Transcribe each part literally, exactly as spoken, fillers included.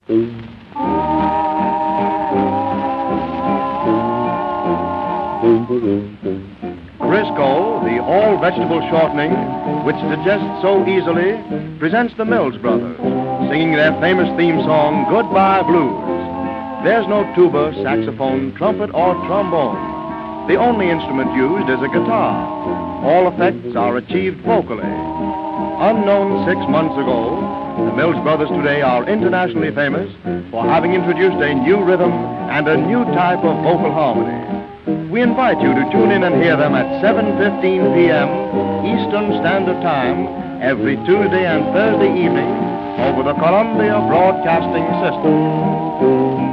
Crisco, the all-vegetable shortening, which digests so easily, presents the Mills Brothers, singing their famous theme song, Goodbye Blues. There's no tuba, saxophone, trumpet, or trombone. The only instrument used is a guitar. All effects are achieved vocally. Unknown six months ago, the Mills Brothers today are internationally famous for having introduced a new rhythm and a new type of vocal harmony. We invite you to tune in and hear them at seven fifteen p.m. Eastern Standard Time every Tuesday and Thursday evening over the Columbia Broadcasting System.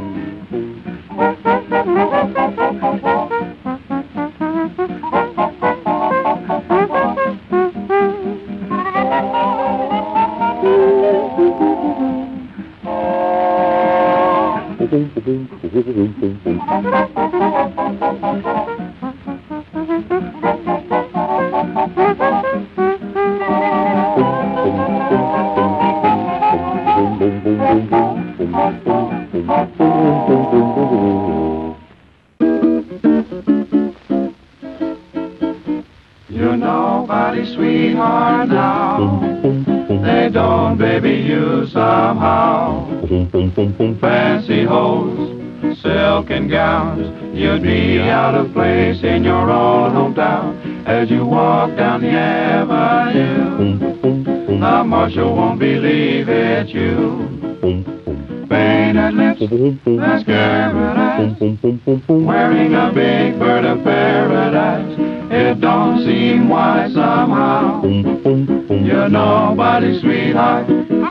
You're nobody's sweetheart now. They don't baby you somehow. Fancy hose, silk and gowns, you'd be out of place in your own hometown. As you walk down the avenue, the marshal won't believe it's you. Painted lips, mascara eyes, wearing a big bird of paradise. It don't seem wise somehow. You're nobody's sweetheart.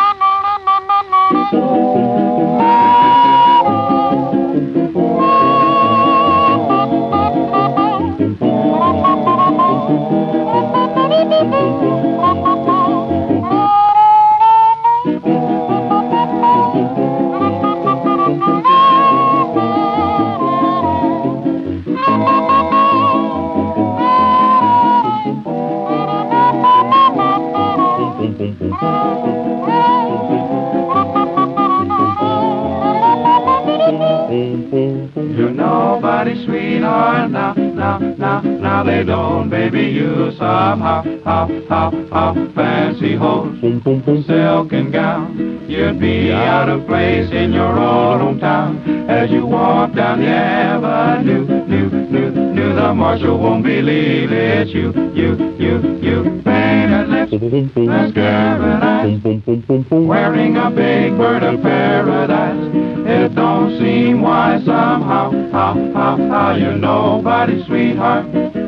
You're nobody's sweetheart now, now, now, now they don't baby you somehow, how, how, how, fancy hose, silk and gown, you'd be out of place in your old hometown. As you walk down the avenue, new, new, new, the marshal won't believe it's you, you, you, you, painted lips, mascara eyes, wearing a big bird of paradise. It don't seem wise somehow, how, how, how, you're nobody's sweetheart.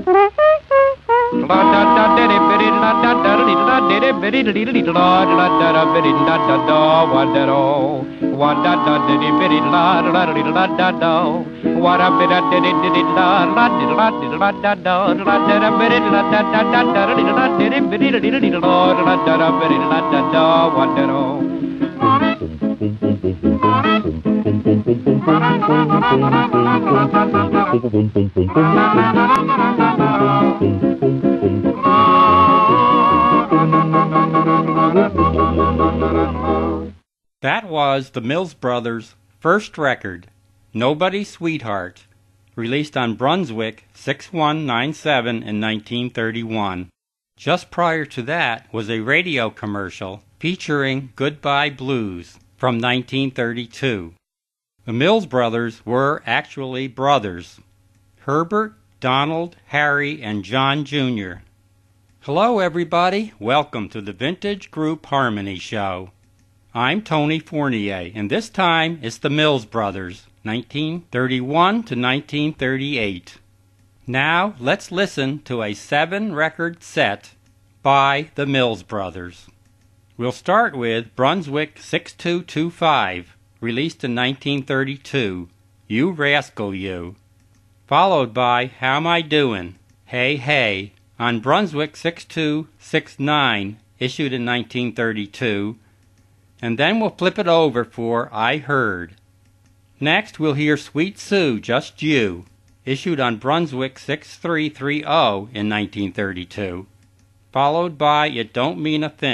That was the Mills Brothers' first record, Nobody's Sweetheart, released on Brunswick six one nine seven in nineteen thirty-one. Just prior to that was a radio commercial featuring Goodbye Blues from nineteen thirty-two. The Mills Brothers were actually brothers, Herbert, Donald, Harry, and John Junior Hello everybody, welcome to the Vintage Group Harmony Show. I'm Tony Fournier, and this time it's the Mills Brothers, nineteen thirty-one to nineteen thirty-eight. Now let's listen to a seven-record set by the Mills Brothers. We'll start with Brunswick six two two five, released in nineteen thirty-two, You Rascal You, followed by How'm I Doin', Hey Hey, on Brunswick six two six nine, issued in nineteen thirty-two, and then we'll flip it over for I Heard. Next we'll hear Sweet Sue, Just You, issued on Brunswick six three three zero in nineteen thirty-two, followed by It Don't Mean a Thing,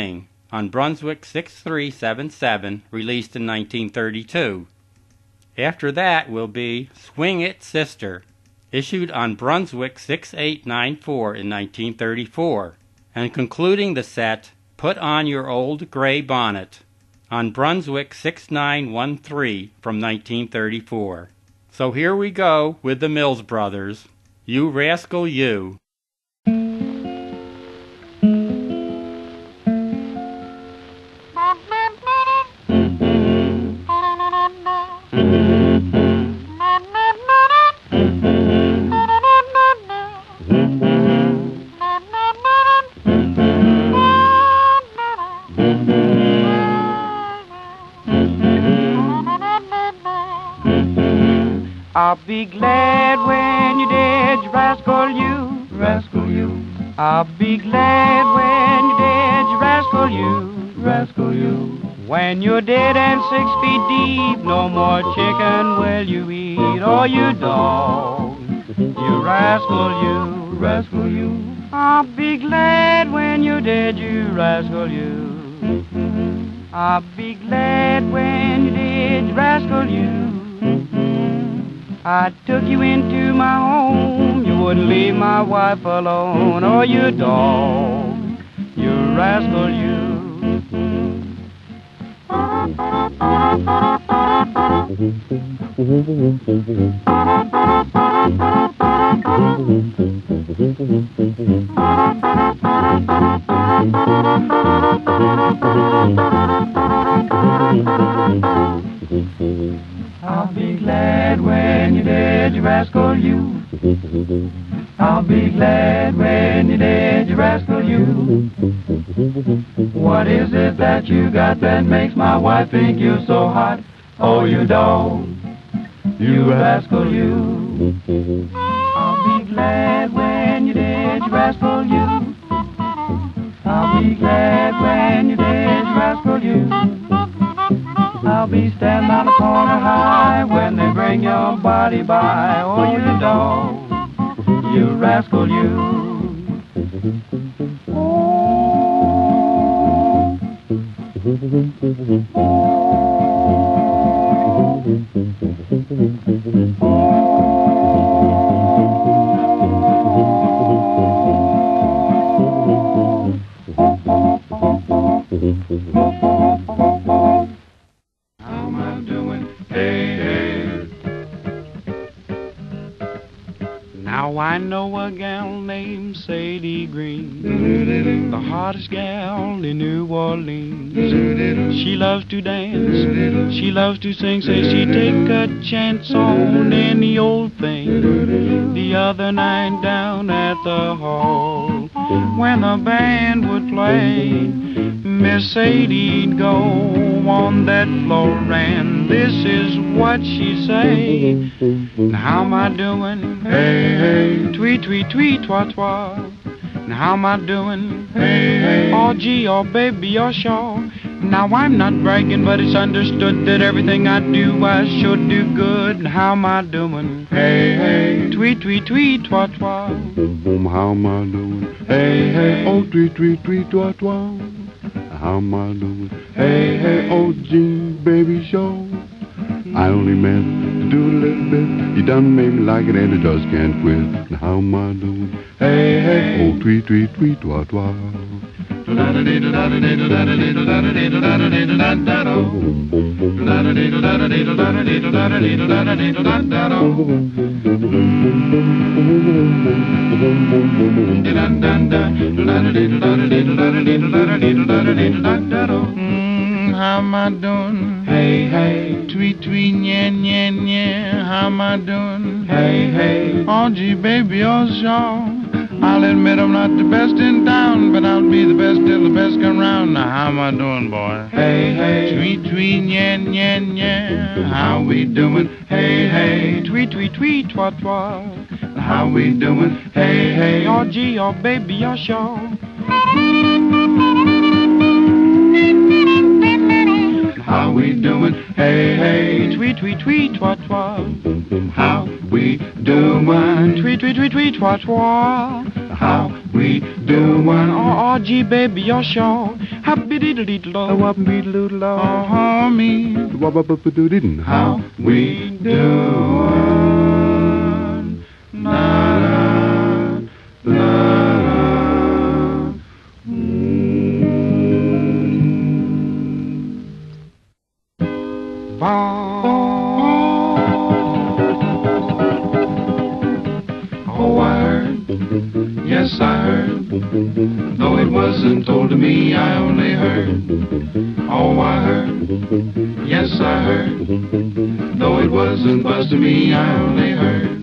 on Brunswick six three seven seven, released in nineteen thirty-two. After that will be Swing It Sister, issued on Brunswick six eight nine four in nineteen thirty-four. And concluding the set, Put On Your Old Gray Bonnet, on Brunswick six nine one three from nineteen thirty-four. So here we go with the Mills Brothers, You Rascal You. I'll be glad when you're dead, you rascal you, Rascal you, I'll be glad when you're dead, you rascal you, rascal you. When you're dead and six feet deep, no more chicken will you eat, oh you dog, you rascal you, Rascal you, I'll be glad when you're dead, you rascal you. I'll be glad when you're dead, you rascal you. I took you into my home, you wouldn't leave my wife alone, oh you dog, you rascal you. I'll be glad when you're dead, you rascal you. I'll be glad when you're dead, you rascal you. What is it that you got that makes my wife think you so hot? Oh, you dog, you rascal you. I'll be glad when you're dead, you rascal you. I'll be glad when you're dead, you rascal you. I'll be standing on the corner high when they bring your body by. Oh, you dog, you rascal you. How am I doing? Hey, hey. Now I know a gal named Sadie Green, the hottest gal in New Orleans. She loves to dance, she loves to sing, say she take a chance on any old thing. The other night down at the hall, when the band would play, Miss Sadie'd go on that floor, and this is what she'd say. Now how am I doing? Hey, hey. Tweet, tweet, tweet, twat, twat. Now how am I doing? Hey, hey. Oh gee, oh baby, oh shaw. Now I'm not bragging, but it's understood that everything I do, I should do good. Now how am I doing? Hey, hey. Tweet, tweet, tweet, twat, twat. Boom, boom, how am I doing? Hey, hey. Oh, tweet, tweet, tweet, twat, twat. How am I doing? Hey, hey, oh, gee, baby, show. I only meant to do a little bit. You done made me like it and it just can't quit. Now how am I doing? Hey, hey, oh, tweet, tweet, tweet, twat, twat. Mm, how am I doing? Hey, hey, Tweet, tweet, yeah, yeah, yeah. How am I doing? hey, hey. Oh, gee, baby, oh, shaw. I'll admit I'm not the best in town, but I'll be the best till the best come round. Now, how am I doing, boy? Hey, hey. Tweet, tweet, yeah, yeah, yeah. How we doing? Hey, hey. Tweet, tweet, tweet, twat, twat. How we doing? Hey, hey. Oh, gee, oh, baby, oh, shaw. How we doing? Hey, hey. Tweet, tweet, tweet, twat, twat. How we doing? Tweet, tweet, tweet, tweet, twat, twat. how we doin'? Oh, oh, gee, baby, you're sure. Hop-a-dee-dee-dee-dee-do. Wop-a-dee-dee-dee-do. Oh, me. Wop-a-dee-dee-dee-do. How we doin'? Na, na, na. Oh, I heard, yes, I heard, though it wasn't told to me, I only heard. Oh, I heard, yes, I heard, though it wasn't buzzed to me, I only heard.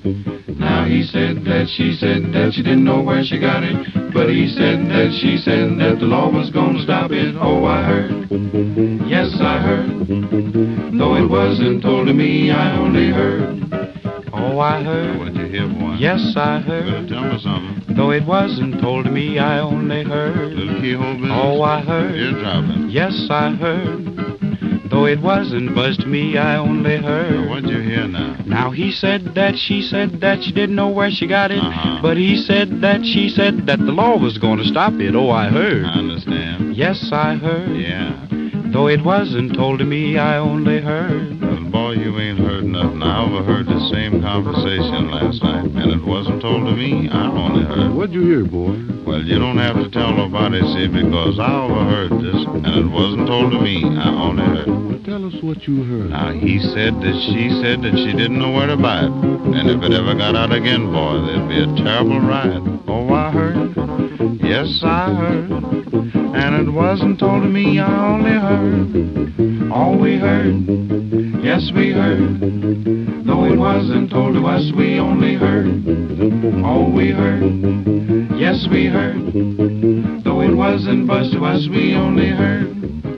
Now he said that she said that she didn't know where she got it, but he said that she said that the law was gonna stop it. Oh, I heard, yes, I heard, though it wasn't told to me, I only heard. Oh, I heard. What'd you hear, boy? Yes, I You better heard. tell me something. Though it wasn't told to me, I only heard. Little keyhole business? Oh, I heard. Eardropping. Yes, I heard. Though it wasn't buzzed to me, I only Now, heard. what'd you hear now? Now he said that she said that she didn't know where she got it, Uh-huh. but he said that she said that the law was going to stop it. Oh, I heard. I understand. Yes, I heard. Yeah. Though it wasn't told to me, I only heard. Well, boy, you ain't heard nothing. I overheard the same conversation last night, and it wasn't told to me. I only heard. What'd you hear, boy? Well, you don't have to tell nobody, see, because I overheard this, and it wasn't told to me. I only heard. Well, tell us what you heard. Now, he said that she said that she didn't know where to buy it. And if it ever got out again, boy, there'd be a terrible riot. Oh, I heard. Yes, I heard. And it wasn't told to me, I only heard. All we heard. Yes, we heard. Though it wasn't told to us, we only heard. All we heard. Yes, we heard. Though it wasn't buzzed to us, we only heard.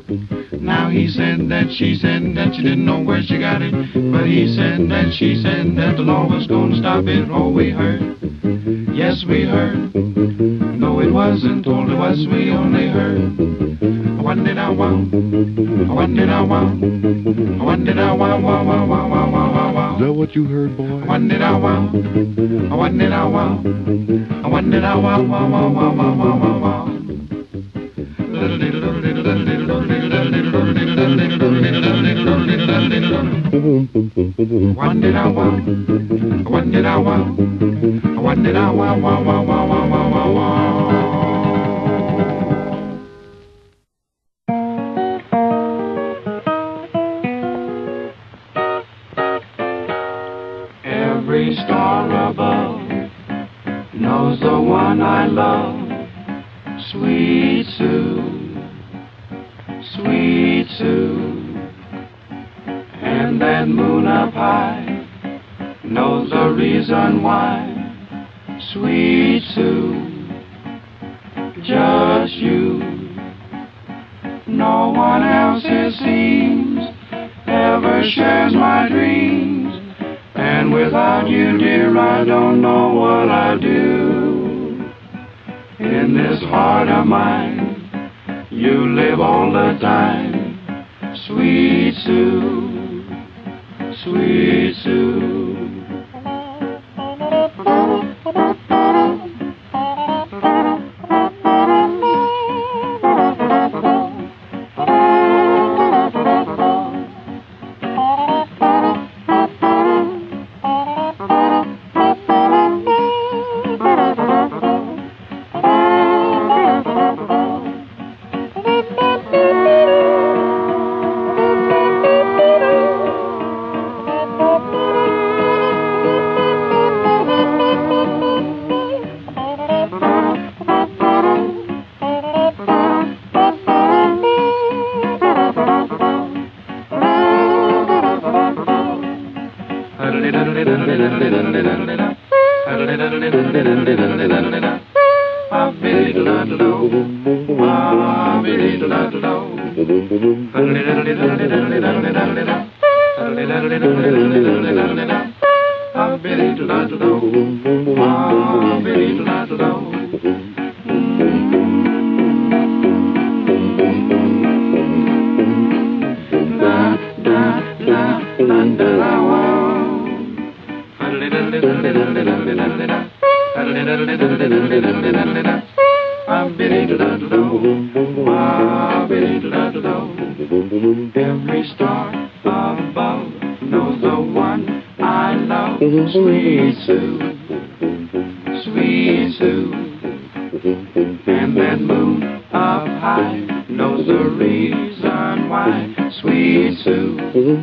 Now he said that she said that she didn't know where she got it, but he said that she said that the law was gonna stop it. Oh, we heard. Yes, we heard. Though it wasn't told to us, we only heard. What did I want? What did I want? What did I want? Wow, wow, wow, wow, wow, wow, wow. Is that what you heard, boy? What did I want? What did I want? What did I want? Wow, wow, wow, wow, wow, wow, wow. What did I want? What did I want? What did I want? Wow, wow, wow, wow, wow, wow, wow. Every star above knows the one I love. Sweet Sue, sweet Sue. And that moon up high knows the reason why. Sweet Sue, just you. No one else, it seems, ever shares my dreams. And without you, dear, I don't know what I'd do. In this heart of mine, you live all the time. Sweet Sue, sweet Sue. Every star above knows the one I love. Sweet Sue, sweet Sue. And that moon up high knows the reason why. Sweet Sue,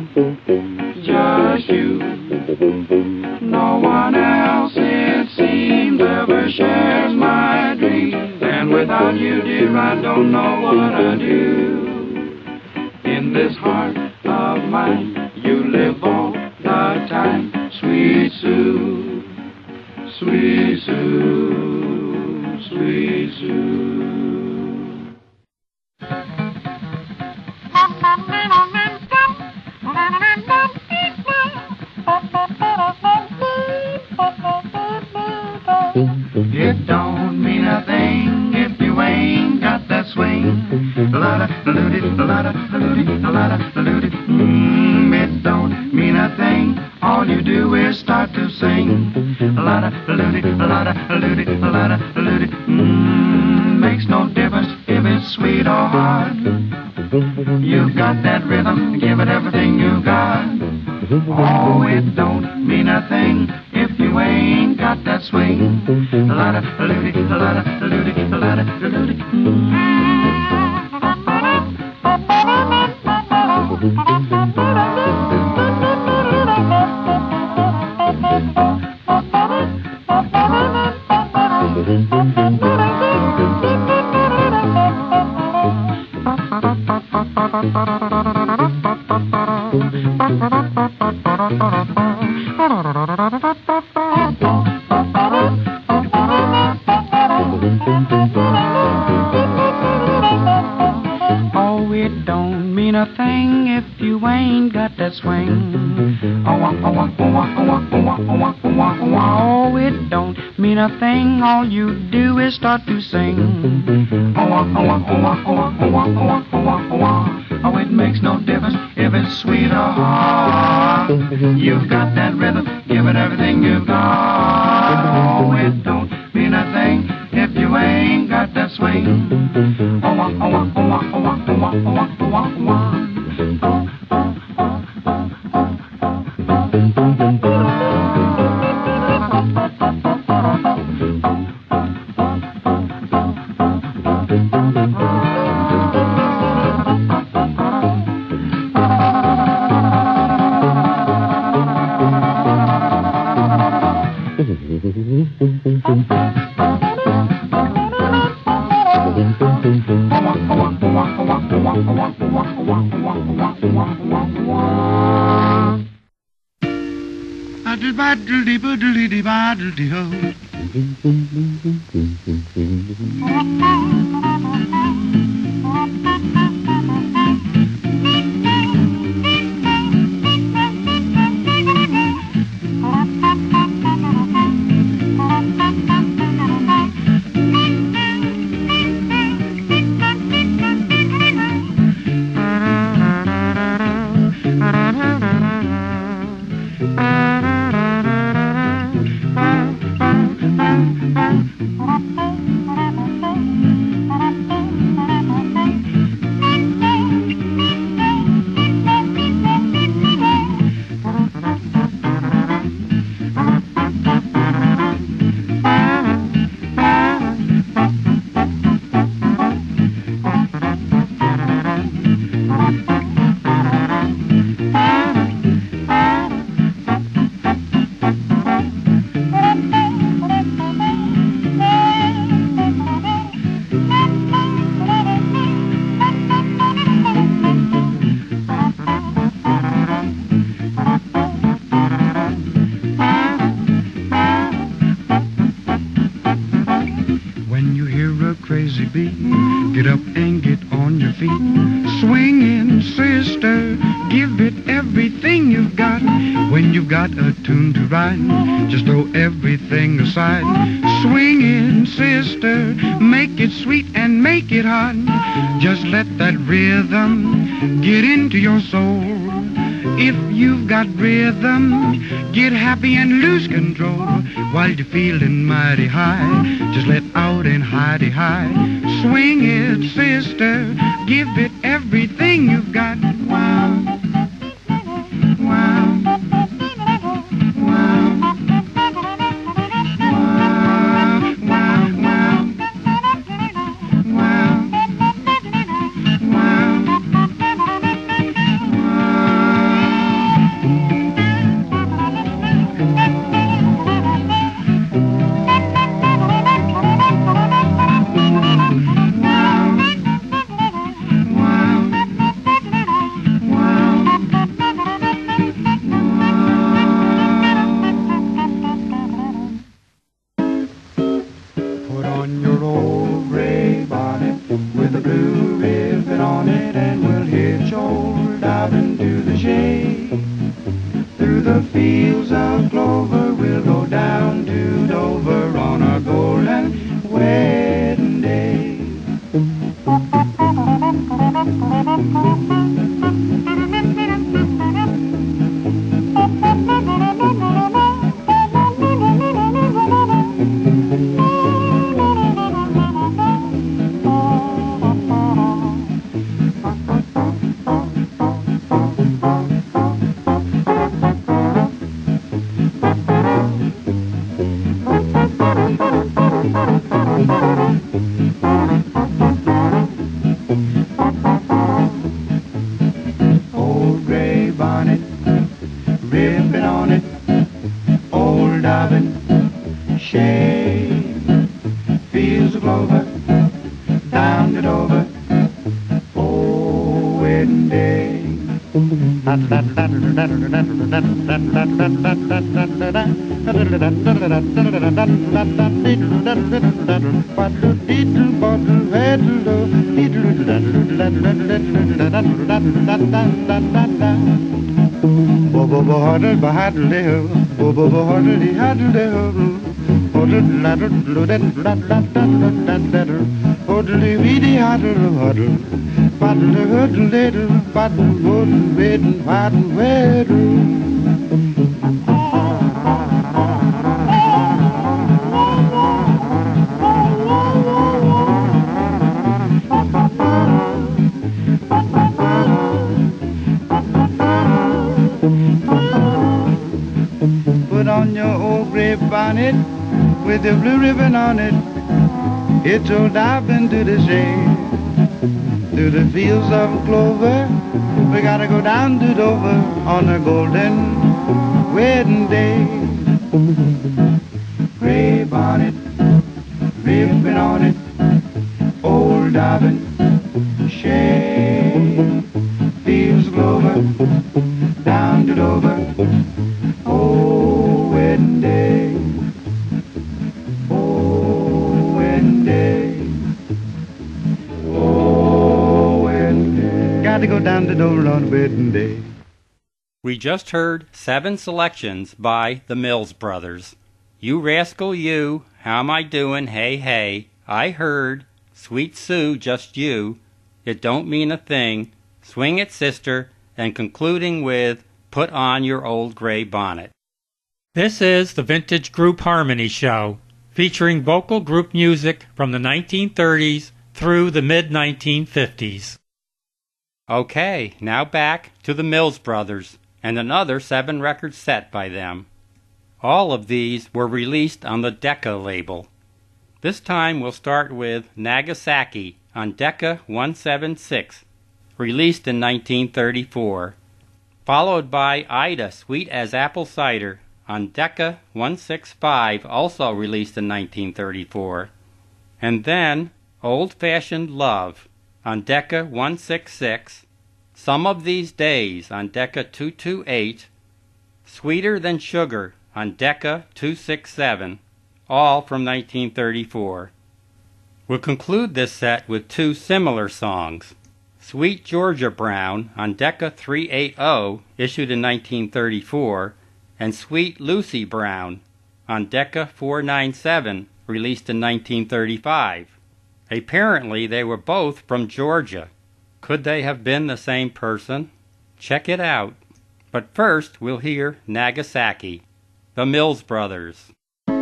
just you. No one else, it seems, ever shares my dreams. And without you, dear, I don't know what I do. In this heart of mine, you live all the time. Sweet Sue, sweet Sue, sweet Sue. It don't mean a thing if you ain't got that swing. La-da, la-doody, la-da, la-doody, la-da, la-doody. Mmm, it don't mean a thing. All you do is start to sing. La-da, la-doody, la-da, la-doody, la-da, la-doody. Mmm, makes no difference if it's sweet or hard. You've got that rhythm, give it everything you got. Oh, it don't mean a thing if you ain't got that swing. La-da, la-doody, la-da, la-doody, la-da, la-doody. Oh, it don't mean a thing if you ain't got that swing. Oh, it don't mean a thing. All you do is start to sing. Oh, it makes no difference if it's sweet or hard. You've got that rhythm, give it everything you've got. Oh, it don't mean a thing if you ain't got that swing. Just throw everything aside. Swing in, sister, make it sweet and make it hot. Just let that rhythm get into your soul. If you've got rhythm, get happy and lose control. While you're feeling mighty high, just let out and hidey high. Swing it, sister, give it everything you've got. Wow, wow, wow, wow, wow, wow, wow, wow. Put on your old gray bonnet with a blue ribbon on it, and we'll hitch old out into the shade. Through the fields of clover, we'll go down to Dover on our golden wedding day. Old gray bonnet, ribbon on it, old Dobbin, shade, fields of clover, down to Dover, oh, wedding day. Put on your old gray bonnet with the blue ribbon on it. It's old Dobbin to the shade. Through the fields of clover, we gotta go down to Dover on a golden wedding day. Gray bonnet, ribbon on it, old Dobbin, shade, fields of clover, down to Dover, oh, wedding day, oh, wedding day, oh, wedding day. Got to go down to Dover on a wedding day. We just heard seven selections by the Mills Brothers. You Rascal You, How Am I Doing, Hey Hey, I Heard, Sweet Sue, Just You, It Don't Mean a Thing, Swing It Sister, and concluding with Put On Your Old Gray Bonnet. This is the Vintage Group Harmony Show, featuring vocal group music from the nineteen thirties through the mid nineteen fifties. Okay, now back to the Mills Brothers and another seven-record set by them. All of these were released on the Decca label. This time we'll start with Nagasaki on Decca one seventy-six, released in nineteen thirty-four, followed by Ida Sweet as Apple Cider on Decca one sixty-five, also released in nineteen thirty-four, and then Old Fashioned Love on Decca one sixty-six, Some of These Days on Decca two twenty-eight, Sweeter Than Sugar on Decca two sixty-seven, all from nineteen thirty-four. We'll conclude this set with two similar songs. Sweet Georgia Brown on Decca three eighty, issued in nineteen thirty-four, and Sweet Lucy Brown on Decca four ninety-seven, released in nineteen thirty-five. Apparently they were both from Georgia. Could they have been the same person? Check it out. But first we'll hear Nagasaki, the Mills Brothers.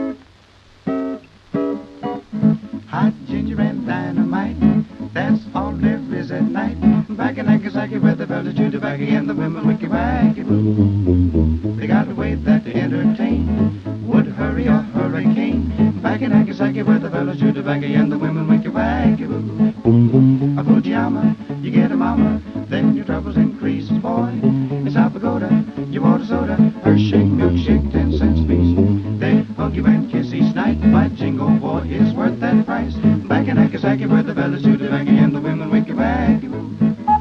Hot ginger and dynamite, that's all there is at night. Back in Nagasaki where the fellas chew tobacco and the women wicky wacky boo. They got a way that they entertain, would hurry a hurricane. Back in Nagasaki where the fellas chew tobacco and the women wicky wacky boo. A Fujiyama, you get a mama, then your troubles increase, boy. In South Pagoda, you want a soda, Hershey milkshake, ten cents piece. They hug you and kiss each night, my jingle boy is worth that price. Back in Nagasaki where the fellas chew tobacco and the women wicky wacky boo.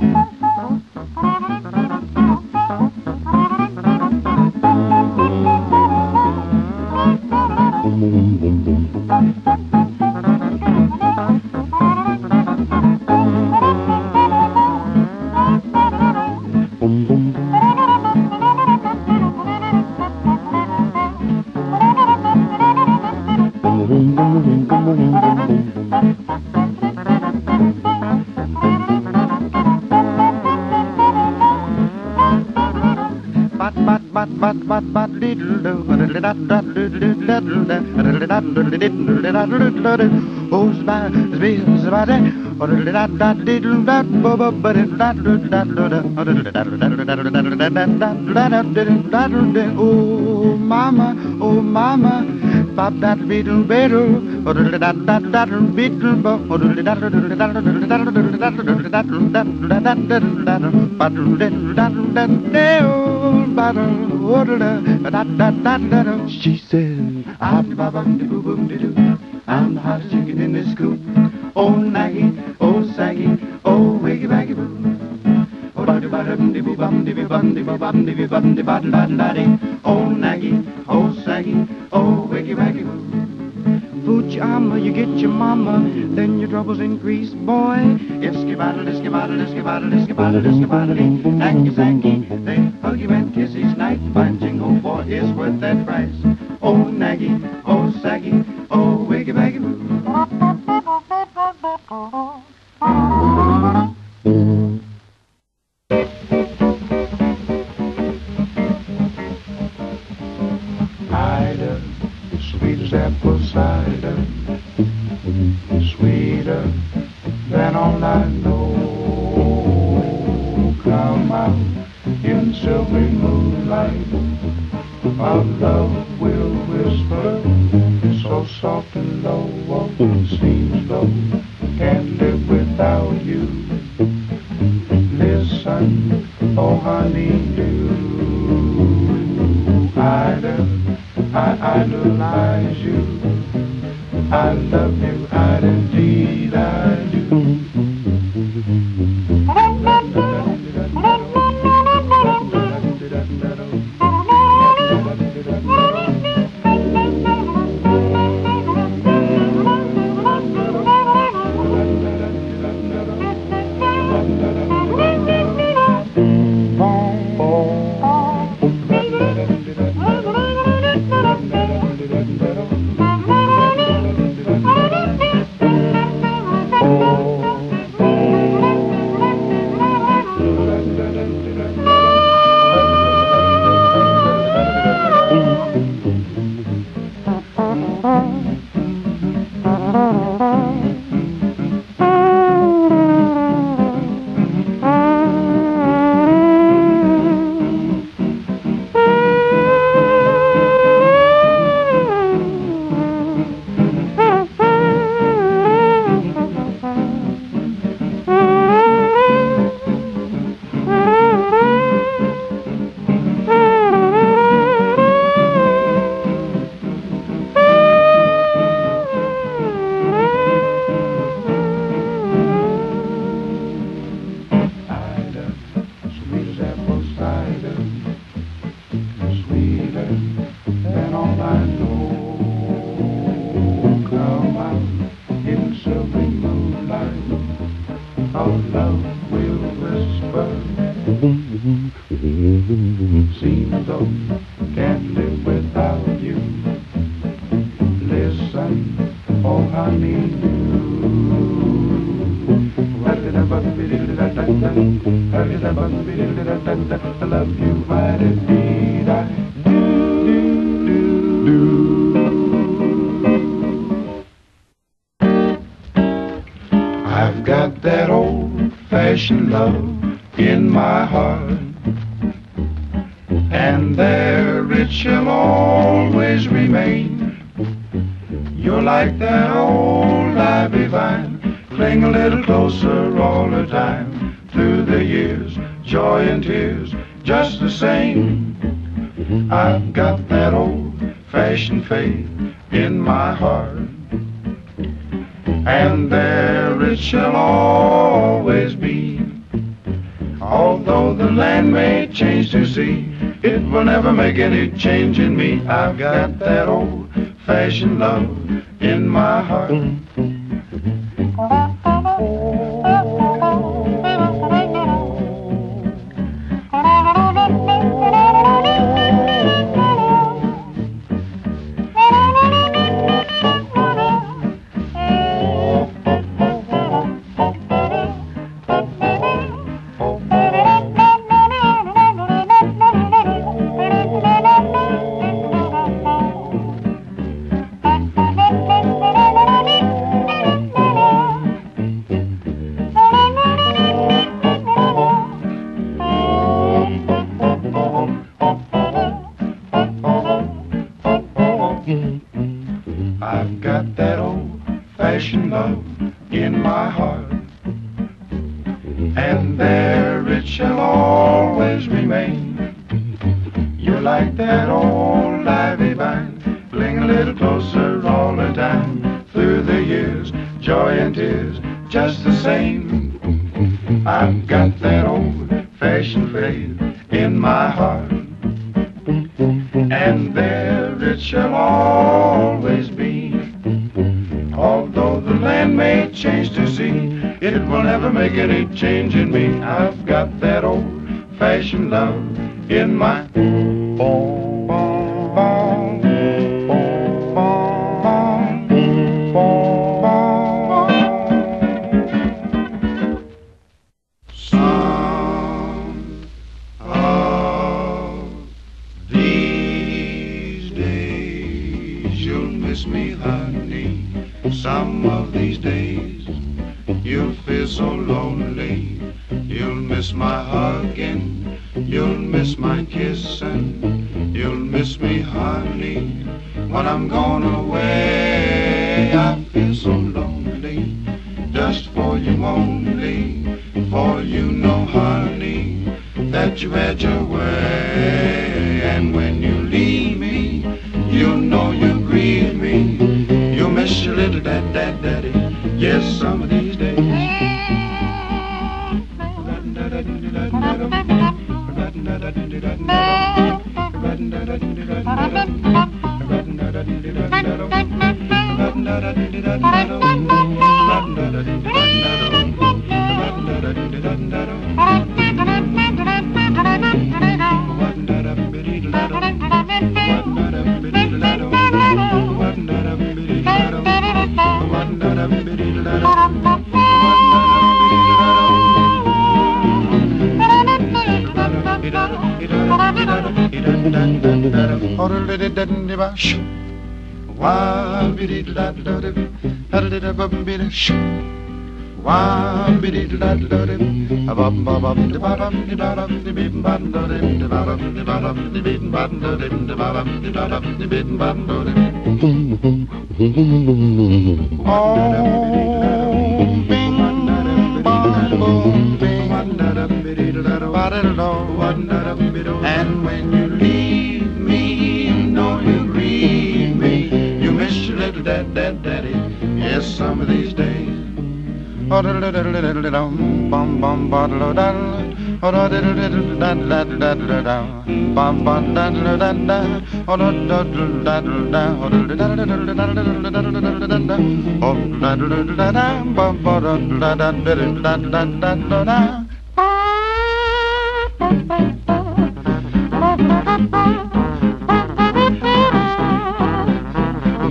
Who's my business about that? Oh mama, oh mama, pop that beetle beetle, beetle She said, I'm the bum de boo boom de doo. I'm the hottest chicken in this coop. Oh Naggy, oh Saggy, oh wiggy baggy boo. Oh da da bum de boo bum de boo bum de boo bum de boo bum de bum da da da. Oh Naggy, oh Saggy, oh wiggy baggy boo. Fujiyama, you get your mama, then your troubles increase, boy. Iski battle, iski battle, iski battle, iski battle, iski battle, Naggy Saggy, they hug you and kiss each night. Fine jingle boy is worth that price. Oh Naggy, oh Saggy, oh wiggy baggy boo. Cider, sweet as apple cider, sweeter than all I know. Come out in silvery moonlight, our love will whisper, so soft and low, oh, it seems low, can't live without you. Listen, oh honey, do I, I idolize you, I love you, I indeed I do. Seems though can't live without you. Listen, oh honey, do. love you mighty indeed, I do, do, do. I've got that old-fashioned love in my heart, and there it shall always remain. You're like that old ivy vine, cling a little closer all the time. Through the years, joy and tears, just the same. I've got that old-fashioned faith in my heart, and there it shall always be. Although the land may change to sea, it will never make any change in me. I've got that old-fashioned love in my heart. I've got that old-fashioned love in my heart, and there it shall always remain. You're like that old ivy vine, cling a little closer all the time. Through the years, joy and tears, just the same. I've got that old-fashioned faith in my heart, and there it shall always be. Although the land may change to sea, it will never make any change in me. I've got that old-fashioned love in my bone, bone, bone, bone, bone, bone. Some of these days you'll miss me, honey. Some of these days you'll feel so lonely. You'll miss my hugging, you'll miss my kissing, you'll miss me, honey. When I'm gone away, I feel so lonely. Just for you only, for you know, honey, that you had your way. And when you leave me, you'll know you grieve me. You'll miss your little dad, dad, daddy. Yes, some of these days. And when you leave me, you know you grieve me. You miss your little dad, dad, daddy. Yes, some of these days.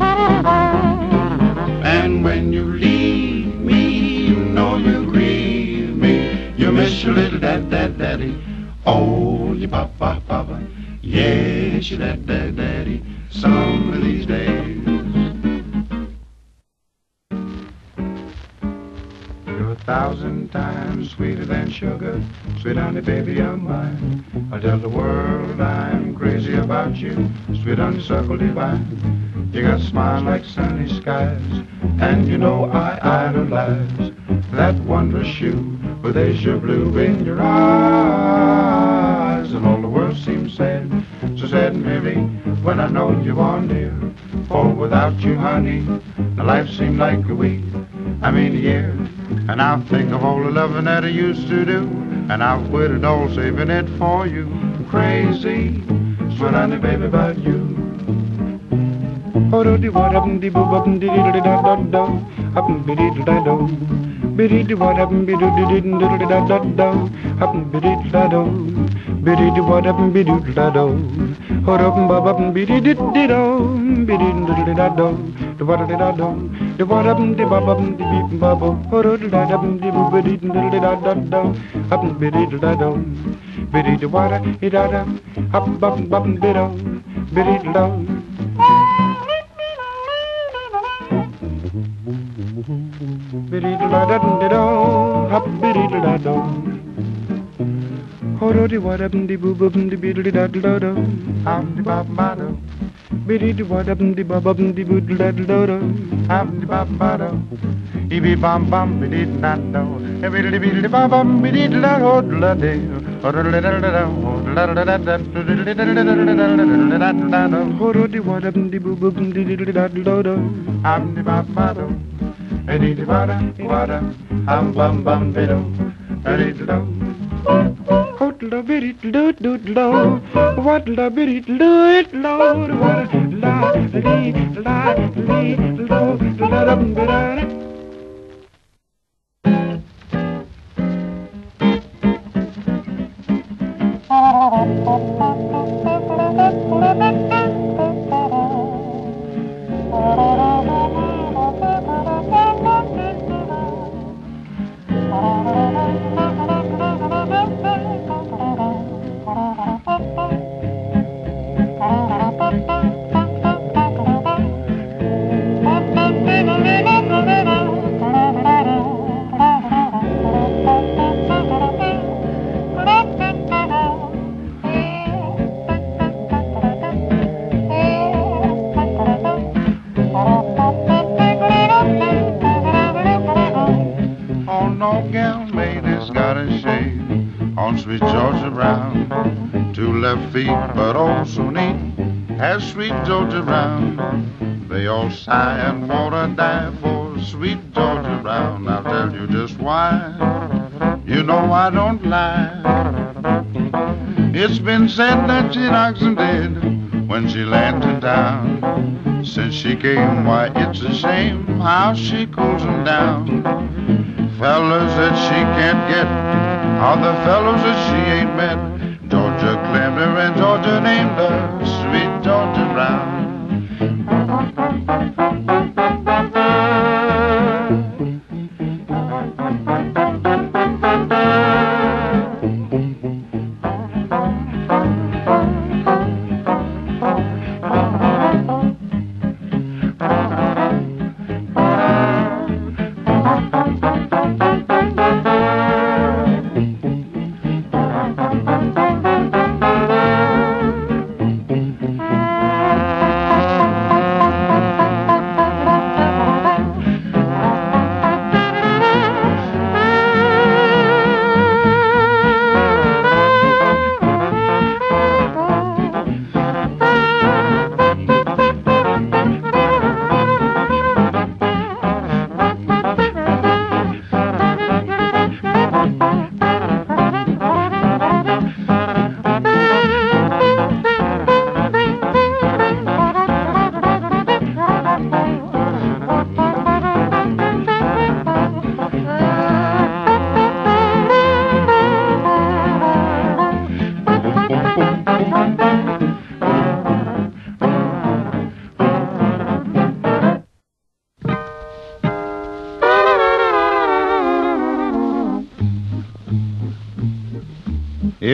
And when you leave me, you know you grieve Papa. Yes, you let that Daddy some of these days. You're a thousand times sweeter than sugar, sweet honey, baby, of mine. I'll tell the world I'm crazy about you, sweet honeysuckle divine. You got a smile like sunny skies, and you know I idolize that wondrous shoe with azure blue in your eyes. And all the world seems sad, so sad and heavy when I know you are near. For without you, honey, my life seemed like a week, I mean a year. And I'll think of all the loving that I used to do, and I'll quit it all saving it for you. Crazy, sweet honey, baby, about you. Oh, do do what up, di boo bop, di di da da da da, up and biddy da do, biddy do what up, biddy do di da da da da, up and biddy da do, biddy do what up, biddy da do, oh, up and bop up, biddy di di do, biddy da da do, do what da do, do what up, di bop up, di beep bop, oh, do da da di boo biddy da da da da, up and biddy da do, biddy do what da da, up bop bop biddo, biddy da. Biddy-da-da-da-da-do, hop biddy-da-da-do. Ho-do-de-wa-da-bum-de-boo-bum-de-biddle-da-da-do, hop-de-bop-ba-do. Biddy-de-wa-da-bum-de-bop-bum-de-boodle-da-da-do, hop-de-bop-ba-do. Ee-bee-bom-bom-biddy-da-do, ee-biddy-biddy-bom-bum-biddy-da-do-da-do-da-do. Ho-do-de-wa-da-bum-de-boo-bum-de-diddle-da-da-do, hop-de-bop-ba-do. Biddy-da-da, wada, hum bum bum biddo, biddy-da-do. Ho-da biddy-da-do-do-do, wada biddy-da-do-it-lo, wada la-dee-la-dee-lo-da-da-bum-bidda. Sweet Georgia Brown, two left feet but also neat as sweet Georgia Brown. They all sigh and wanna die for sweet Georgia Brown. I'll tell you just why, you know I don't lie. It's been said that she knocks 'em dead when she lands in town. Since she came, why it's a shame how she cools 'em down. Fellas that she can't get are the fellows that she ain't met. Georgia claimed her and Georgia named her sweet Georgia Brown.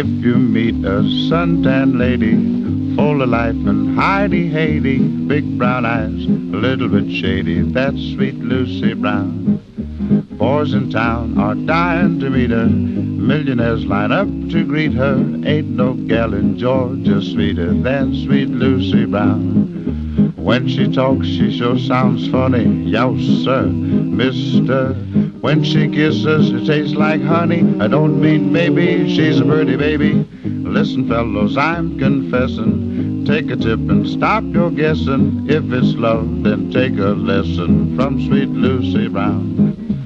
If you meet a suntan lady, full of life and hidey-haty, big brown eyes, a little bit shady, that's sweet Lucy Brown. Boys in town are dying to meet her, millionaires line up to greet her, ain't no gal in Georgia sweeter than sweet Lucy Brown. When she talks, she sure sounds funny, yow sir, mister. When she kisses, it tastes like honey, I don't mean maybe, she's a pretty baby. Listen fellows, I'm confessing, take a tip and stop your guessing. If it's love, then take a lesson from sweet Lucy Brown.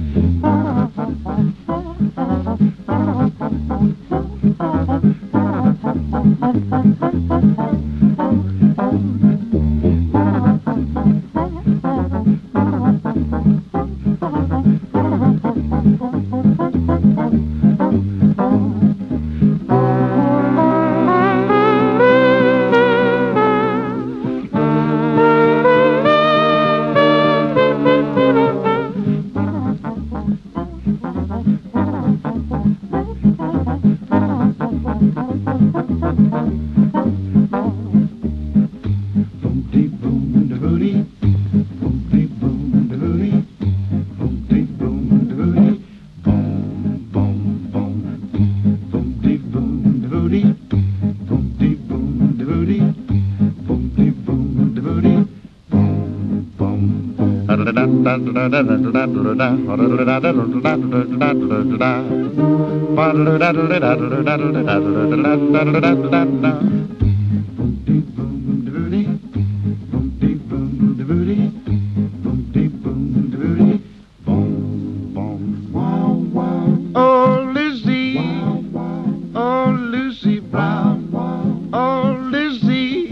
Oh, Lucy, oh, Lucy Brown, oh, Lucy,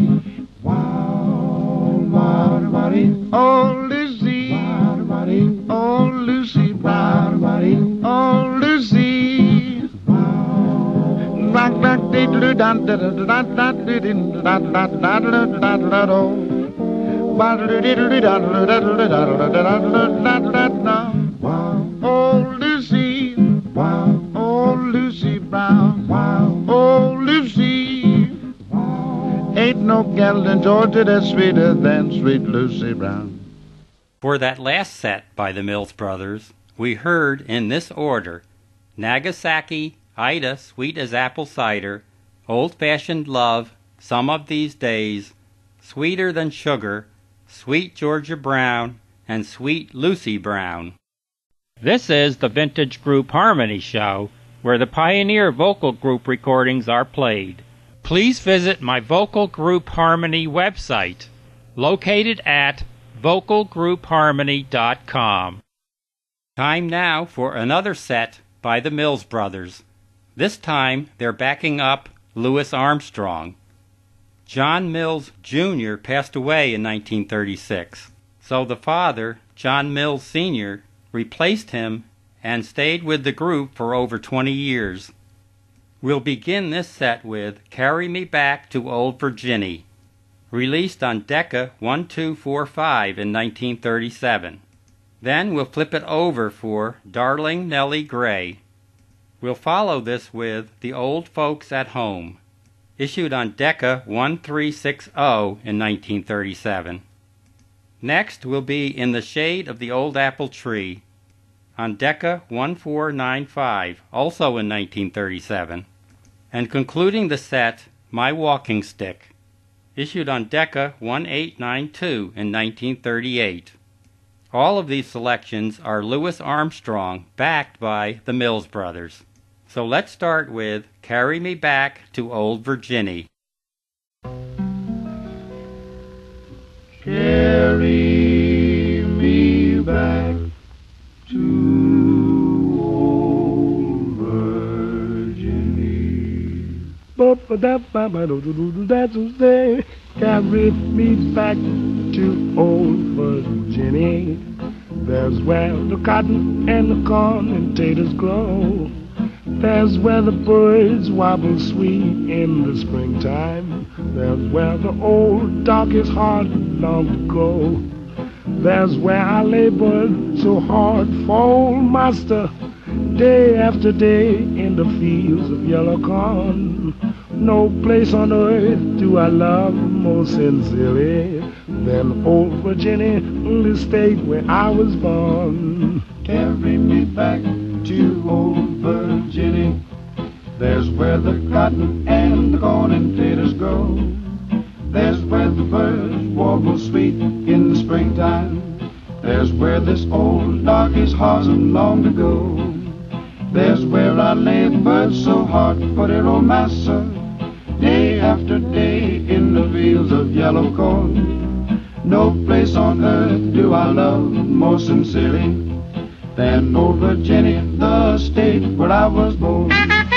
oh, Lucy, oh, Lucy Brown, oh, Lucy, rock, rock, diddle, dun, da, da, da, da, da, da, da, da, da, da, da, oh, Lucy, oh, Lucy Brown, oh, Lucy, ain't no gal in Georgia that's sweeter than sweet Lucy Brown. For that last set by the Mills Brothers, we heard in this order: Nagasaki, Ida, Sweet as Apple Cider, Old-Fashioned Love, Some of These Days, Sweeter Than Sugar, Sweet Georgia Brown, and Sweet Lucy Brown. This is the Vintage Group Harmony Show, where the Pioneer Vocal Group recordings are played. Please visit my Vocal Group Harmony website, located at vocal group harmony dot com. Time now for another set by the Mills Brothers. This time they're backing up Louis Armstrong. John Mills Junior passed away in nineteen thirty-six, so the father, John Mills Senior, replaced him and stayed with the group for over twenty years. We'll begin this set with Carry Me Back to Old Virginny, released on Decca one two four five in nineteen thirty-seven. Then we'll flip it over for Darling Nellie Gray. We'll follow this with The Old Folks at Home, issued on Decca one three six zero in nineteen thirty-seven. Next will be In the Shade of the Old Apple Tree, on Decca one four nine five, also in nineteen thirty-seven. And concluding the set, My Walking Stick, issued on Decca one eight nine two in nineteen thirty-eight. All of these selections are Louis Armstrong, backed by the Mills Brothers. So let's start with Carry Me Back to Old Virginny. Carry me back to old Virginny. That's what say. Carry me back to old Virginny. There's where the cotton and the corn and taters grow. There's where the birds wobble sweet in the springtime. There's where the old dog is hard long to go. There's where I labored so hard for old master, day after day in the fields of yellow corn. No place on earth do I love more sincerely than old Virginia, the state where I was born. Carry me back to old Virginia. There's where the cotton and the corn and potatoes grow. There's where the birds warble sweet in the springtime. There's where this old darky's horse longed to go. There's where I labored so hard for their old master, day after day in the fields of yellow corn. No place on earth do I love more sincerely than old Virginia, the state where I was born.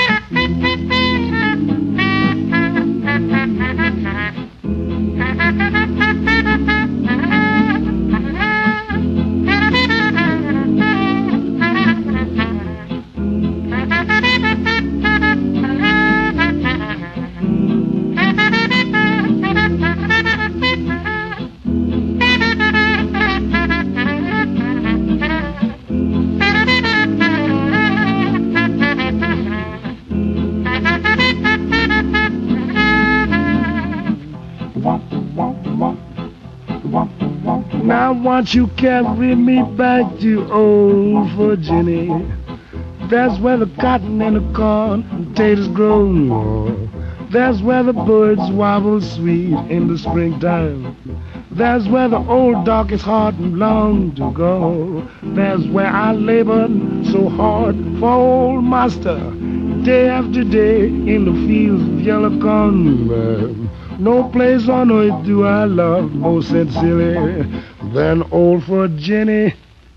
Now won't you carry me back to old Virginia? That's where the cotton and the corn and potatoes grow. That's where the birds wobble sweet in the springtime. That's where the old darky's heart longed to go. That's where I labored so hard for old master, day after day in the fields of yellow corn. No place on earth do I love more sincerely than old Virginia,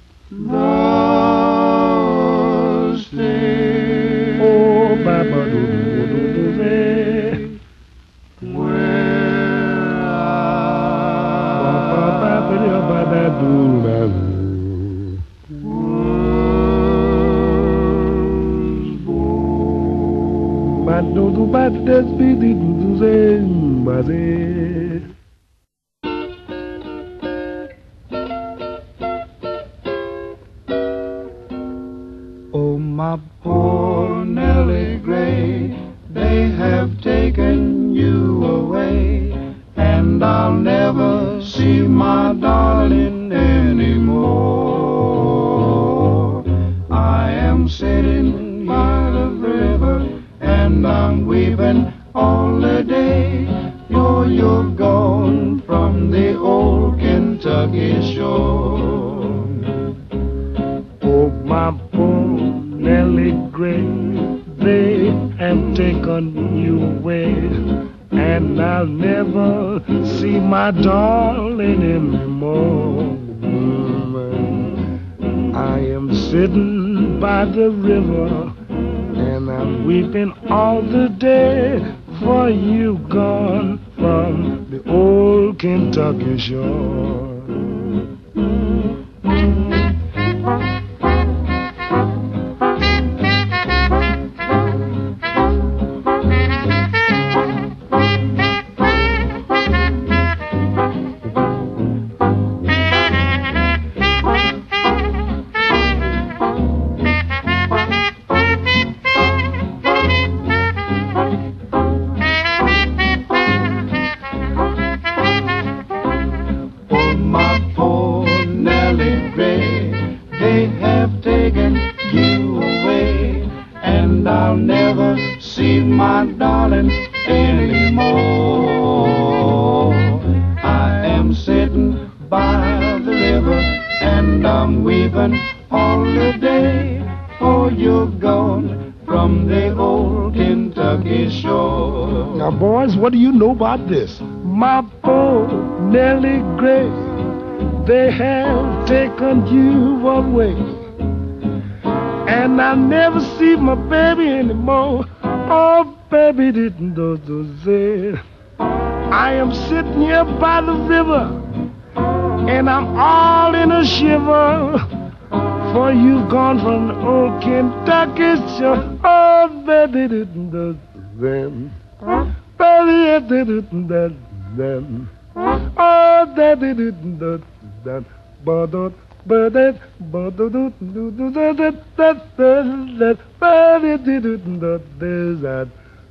the state. Oh, Baba, do, do, do, do, where Baba, Baba, Baba, do, was born. Ba do do ba des bi di do do ze ba ze. Oh, my poor Nellie Gray, they have taken you away, and I'll never see my darling anymore. I am sitting by the river, and I'm weeping all the day. You're, you're gone from the old Kentucky shore. Oh, my poor Nellie Gray, they have taken you away, and I'll never see my darling anymore. I am sitting by the river, and I'm weeping all the day, for you gone from the old Kentucky shore. What do you know about this? My poor Nellie Gray, they have taken you away, and I never see my baby anymore. Oh, baby, didn't do say. I am sitting here by the river, and I'm all in a shiver, for you've gone from the old Kentucky shore. Oh, baby, didn't do them. Oh, that didn't that them. Oh, that didn't that that. But but that but do do do that that that that. But it didn't that that.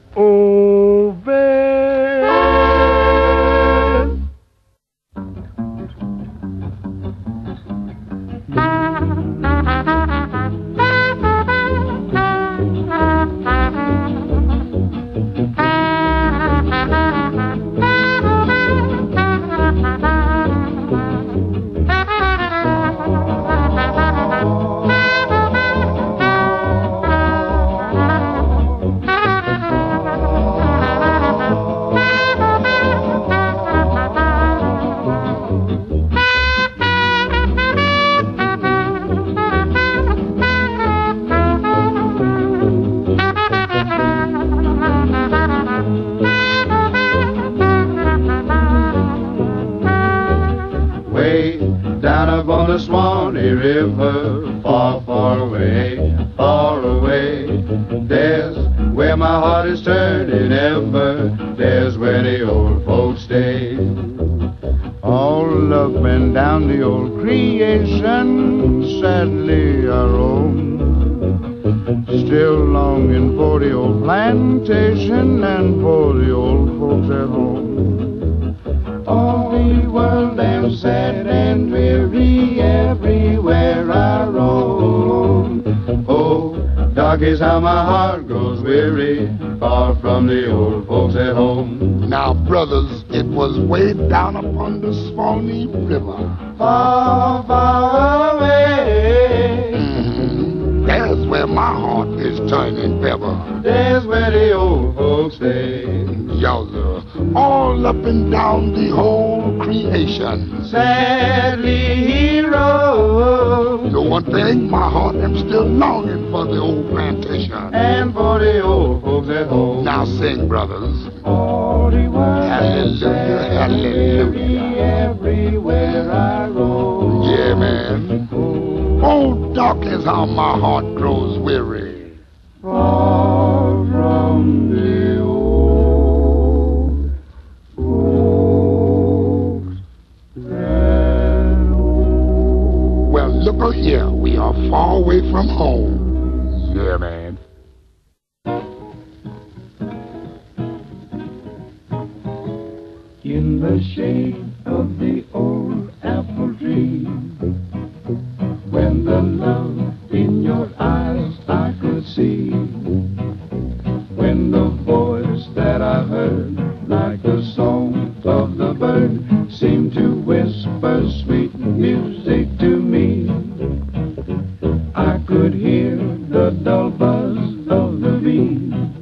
the Swanee River, far, far away, far away. There's where my heart is turning ever, there's where the old folks stay. All up and down the old creation, sadly I roam, still longing for the old plantation and for the old folks at home. All the world am sad and weary everywhere I roam. Oh, dark is how my heart grows weary, far from the old folks at home. Now, brothers, it was way down upon the Swanee River, far, far away. Mm-hmm. There's where my heart is turning ever, there's where the old folks stay. Yowza, all up and down the whole creation, sadly he rose. The one thing, my heart am still longing for the old plantation and for the old folks at home. Now sing, brothers. All the world, hallelujah, hallelujah. Everywhere I roam. Yeah, man. Oh, dark is how my heart grows weary, far from the old folks at home. Well, look here, we are far away from home. Yeah, man. In the shade of the old apple tree, when the love in your eyes I could see, when the voice that I heard like the song of the bird seemed to whisper sweet music to me, I could hear the dull buzz of the bee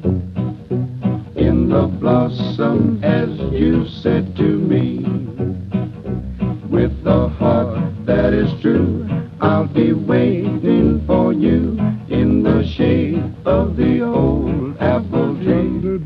in the blossom as you said to me, with a heart that is true, I'll be waiting for you in the shade of the old apple tree.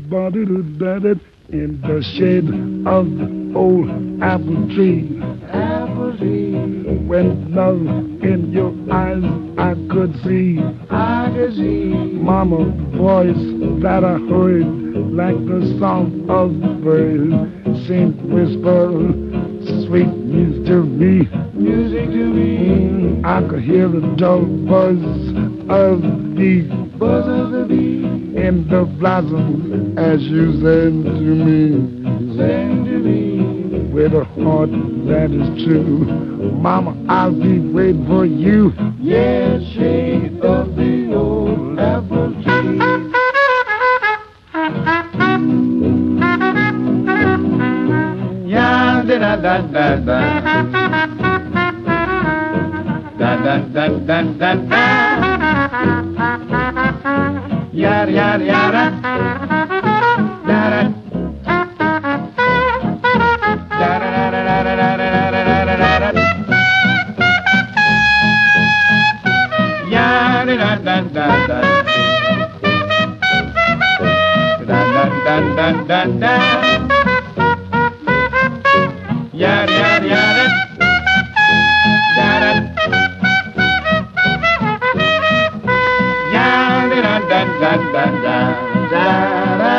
In the shade of the old apple tree, apple tree. When love in your eyes I could see, I could see, Mama, voice that I heard like the song of the bird seemed to whisper sweet music to me, music to me. Mm, I could hear the dull buzz of the buzz of the bee in the blossom as you said to me, said to me, with a heart that is true, Mama, I'll be waiting for you. Yeah, shade of the old apple tree. Ya da da da da da da da da da da da ya ya ya da da da da da da da da da da da ya da da da da da da da da da da yar yar yar da yar da da da da da da.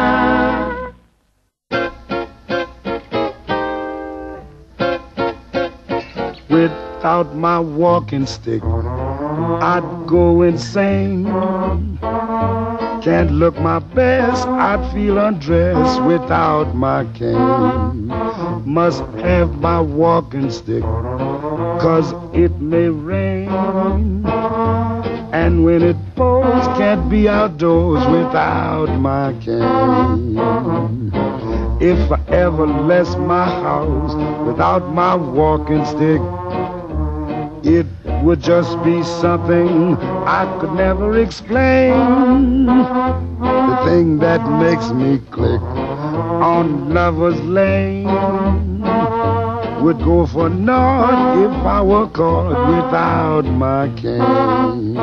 Without my walking stick, I'd go insane. Can't look my best, I'd feel undressed without my cane. Must have my walking stick, 'cause it may rain. And when it pours, can't be outdoors without my cane. If I ever left my house without my walking stick, it would just be something I could never explain. The thing that makes me click on Lover's Lane would go for naught if I were caught without my cane.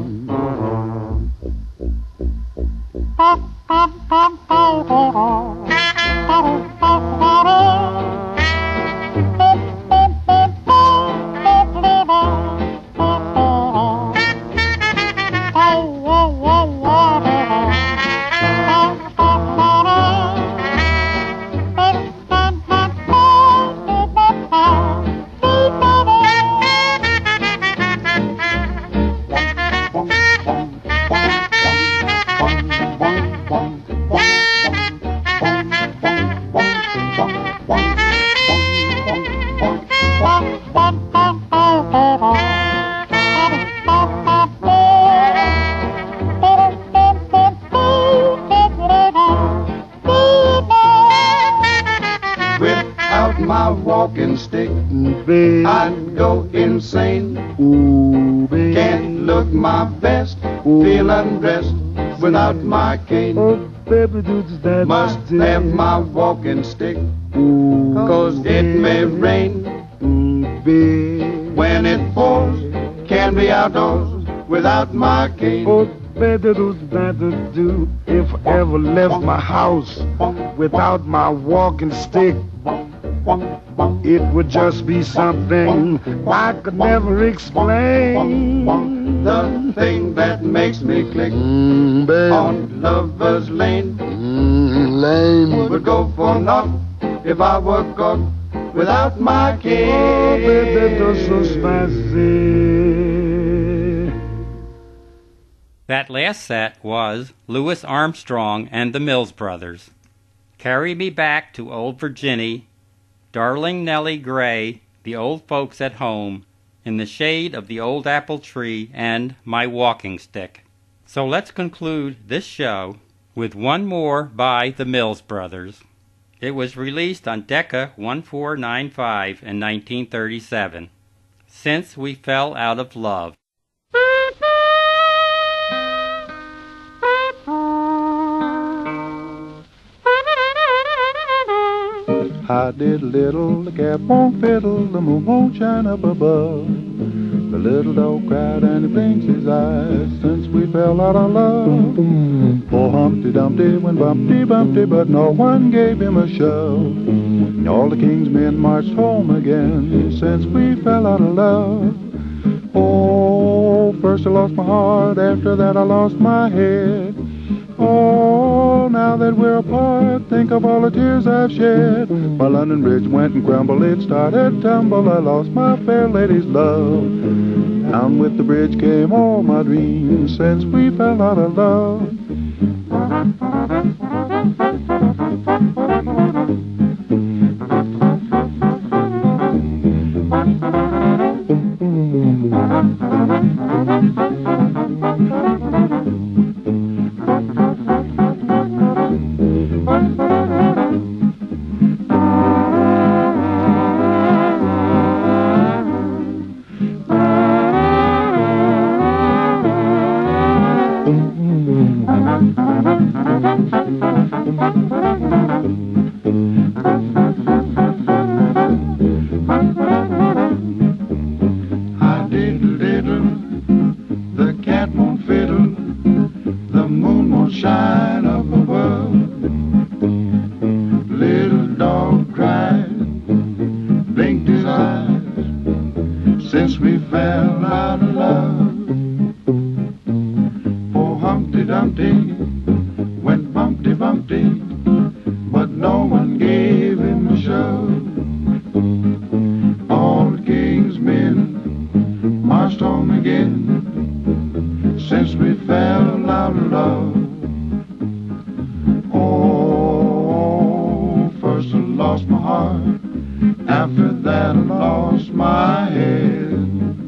My walking stick, babe, I'd go insane. Ooh, babe. Can't look my best, Ooh. feel undressed without my cane. Oh, baby, do that. Must have my walking stick, Ooh, 'cause it may rain. Mm, babe. When it pours, can't be outdoors without my cane. Oh, baby, do that do. If I ever left my house without my walking stick, it would just be something I could never explain. The thing that makes me click Mm, babe. on Lover's Lane Mm, lame. would go for naught if I were caught without my cane. Oh, baby, that's so spicy. That last set was Louis Armstrong and the Mills Brothers. Carry Me Back to Old Virginny, Darling Nellie Gray, The Old Folks at Home, In the Shade of the Old Apple Tree, and My Walking Stick. So let's conclude this show with one more by the Mills Brothers. It was released on Decca fourteen ninety-five in nineteen thirty-seven. Since We Fell Out of Love. I did little, the cat won't fiddle, the moon won't shine up above. The little dog cried and he blinks his eyes since we fell out of love. Poor Humpty Dumpty went bumpty bumpty, but no one gave him a shove. All the king's men marched home again since we fell out of love. Oh, first I lost my heart, after that I lost my head. Oh, now that we're apart, think of all the tears I've shed. My London Bridge went and crumbled, it started tumble, I lost my fair lady's love. Down with the bridge came all my dreams since we fell out of love. Since we fell out of love. lost my heart. After that I lost my head.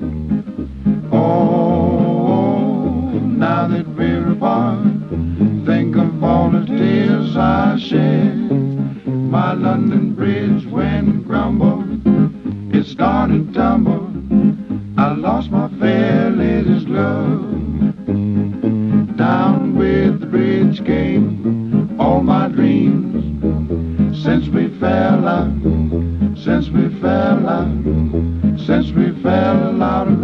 Oh, now that we're apart, think of all the tears I shed. My London Bridge went crumble, it started tumble. I lost my fair lady's glove. Down with the bridge came all my dreams. Since we fell out, since we fell out, since we fell out of